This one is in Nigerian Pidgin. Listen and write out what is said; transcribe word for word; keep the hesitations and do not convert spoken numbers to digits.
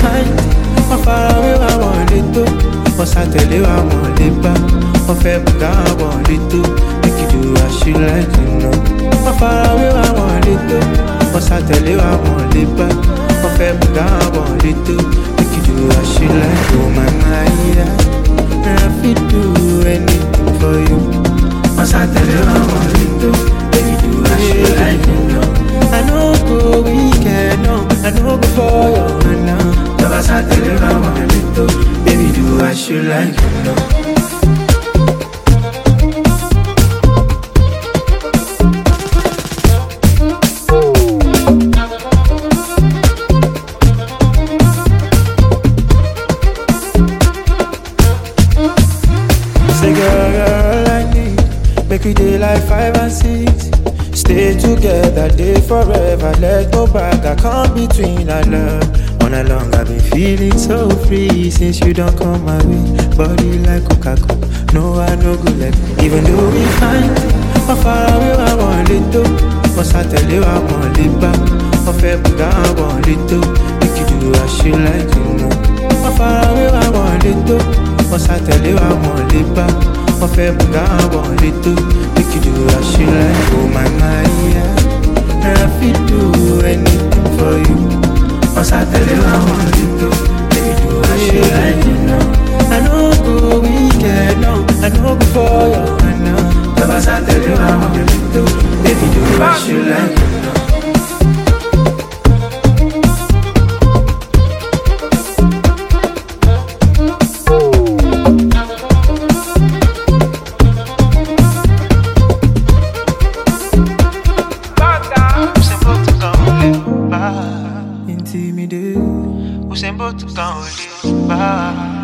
find, my far away, I want it to. Once I tell you I want it back, my favorite I want it to. Make you do as you like, you know. My far away, I want it to. Once I tell you I want it back, my favorite I want it to. Make you do as you like, oh my my yeah. I feel do anything for you. Once I tell you I want it to, make you do as you like, you know. I know go weekend, no, I know before you now. Once I tell you I want it to, baby do as you like, you know. Say girl, girl, I need, make we day like five and six. Stay together, day forever, let's go back. I come between our love. All along I've been feeling so free since you don't come my way. Body like Coca-Cola, no I no good like me. Even though we find, how far away I want it to. Once I tell you I want it back, my favorite I want it to. Make you do as you like, you know. How far away I want it to. Once I tell you I want it back, my favorite I want it to. Make you do as you like, oh my my yeah. I feel do anything for you. Once I tell you I want it to, baby do as you like, you know. I know go weekend, no, I know before you, I know. But once I tell you I want it to, baby do as you like, you know. Usain Bolt kan ò lè bá.